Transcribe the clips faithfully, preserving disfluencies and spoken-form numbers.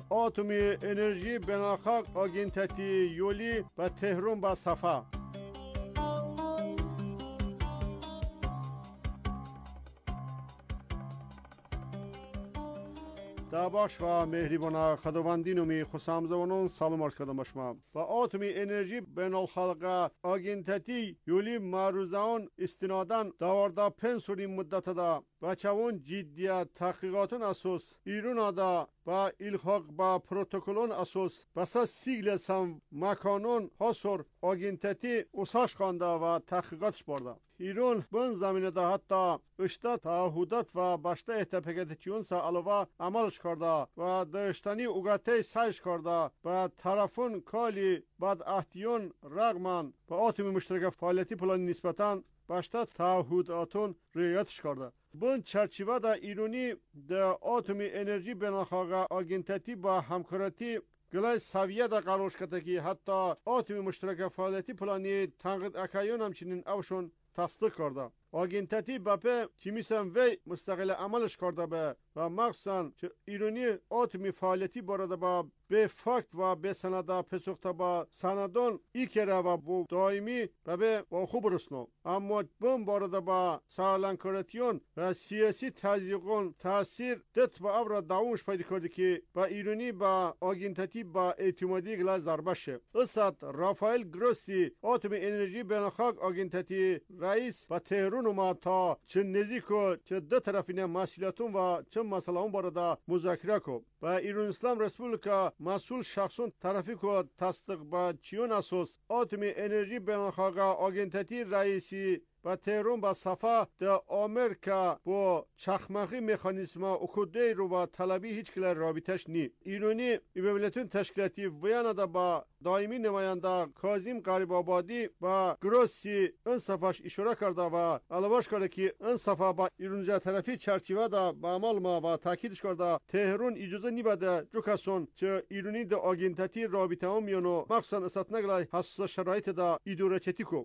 اتمی انرژی بناخاق آگینتتی یولی و تهران با صفا. داباش و مهربان خداوندی نمی خسام زبانون سلام عرض کردم شما. با اتمی انرژی بین الخلق آگینتتی یولی معروضان استنادان داوردا پنسوری مدت دا و چون جدیت تحقیقاتون اساس ایران دا با الحاق با پروتکلون اساس بسا سیگل سم مکانون حصر آگینتتی اساش خانده و تحقیقاتش برده. ایران بن زمینه دا حتی اشتا تعهدات و باشته اتفاقاتیون سا علاوه عملش کرده و داشتنی اوگاته سایش کرده و طرفون کالی بعد احتیون رغمان با آتمی مشترک فعالیتی پلان نسبتاً باشته تعهداتون رعایتش کرده. بن چرچیوه دا ایرانی دا آتمی انرژی بین‌الخلق آگینتتی با همکاریتی گلای سویه دا قرارش کرده که حتی آتمی مشترک فعالیتی پلانی تنقید اکایون همچنین اوشون تصدیق کرده. آگینتتی باپه که میسن وی مستقل عملش کرده به و مخصوصا که ایرانی آتمی فعالیتی بارده با به فکت و به سنده پسوخته با سندان ای که رو و دائمی و به با خوب رسنو. اما بم بارده با سالانکارتیون و سیاسی تزیقون تاثیر دت با ابرا داومش پیدا کرده که با ایرانی با آگینتتی با اعتمادی گلا ضربه شه. اسد رافائل گروسی آتمی انرژی بین‌الخلق آگینتتی رئیس و تهران ما تا چه نزدیک چه دو طرفین مسئولیتون و چه مسئله بارده مذاکره کو. و ایران اسلام رسپوبلیکا مسئول شخصون طرفی که تصدیق با چیون اساس آتمی انرژی بین‌الخلق آگینتتی رئیسی و تهران با صفا در آمریکا با چخمقی مکانیزم اکوده رو با طلبی هیچ کلی رابطش نی. ایرانی ایبولیتون تشکیلاتی ویانا دا با دائمی نماینده کاظم غریب آبادی با گروسی این صفاش اشاره کرده و علاوهش کرده که این صفا با ایرانجا طرفی چرچیوه دا با عمل ما و تاکیدش کرده تهران اجازه نی بده جو کسون چه ایرانی دا آگینتتی رابطه هم میانو مخصوصا اسات نگلای حساس شرایط دا ایدوره چتی کو.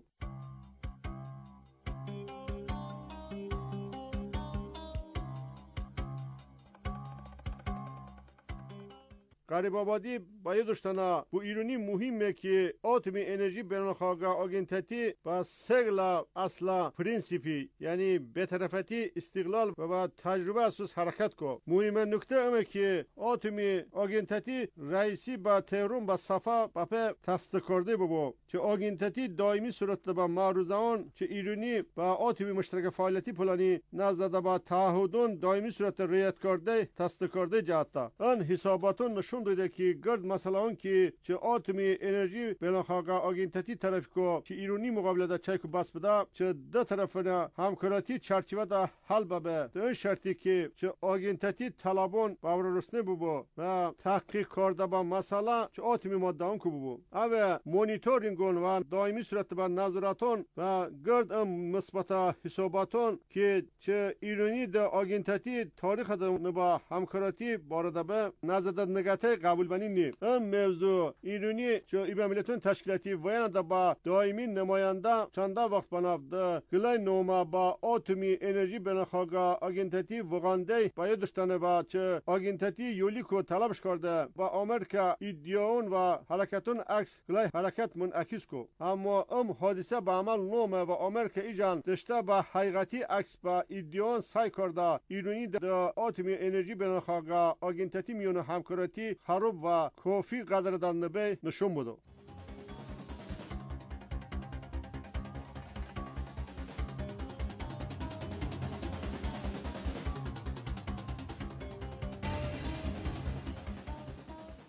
غریب آبادی باید داشتنا بو ایرانی مهمه که آتمی انرژی بین‌الخلق آگینتتی با سگل اصلا پرینسیپی یعنی به طرفتی استقلال و با تجربه اساس حرکت کو. مهم نکته امه که آتمی آگینتتی رئیسی با تهران با صفا باپه تصدیق کرده ببو که آگینتتی دائمی صورت با معروضان که ایرانی با آتمی مشترک فعالیتی پلانی نزد با تعهدون دائمی صورت رعایت کرده تصدیق کرده جهتا. آن حساباتون نشون دیده که گرد مسئله اون که چه آتمی انرژی بین‌الخلق آگینتتی طرف کو که ایرانی مقابل دا چای کو بس بده چه دو طرفنا همکاریتی چرچیوه دا حل ببه در شرطی که چه آگینتتی طلبون باور رسنه ببو و تحقیق کرده با مسئله چه آتمی ماده اون کو ببو او مونیتورینگون و دائمی صورت با نظراتون و گرد ام مثبت حساباتون که چه ایرانی دا آگینتتی تاریخ دا با همکاریتی بارده به نزد نگته قبول بنی نی. ام موضوع ایرانی چه ایبا ملیتون تشکیلاتی ویانا دا با دائمی نماینده چنده وقت بناف دا گلای نوما با آتمی انرژی بین‌الخلق آگینتتی وغانده باید داشتنه با چه آگینتتی یولی کو طلبش کرده با آمریکا ایدیون و حرکتون عکس گلای حرکت منعکس کو. اما ام حادثه با عمل نومه و آمریکا ایجان داشته با حقیقتی عکس با ایدیون سعی کرده ایرانی دا آتمی انرژی بین‌الخلق آگینتتی میون همکاریتی خراب و کافی قدر دانبه نشون بودو.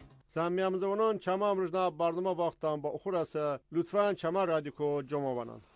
سمیام زبانان چما امروزنا برنامه وقتان با اخور است لطفاً چما رادیو کو جمع بانن.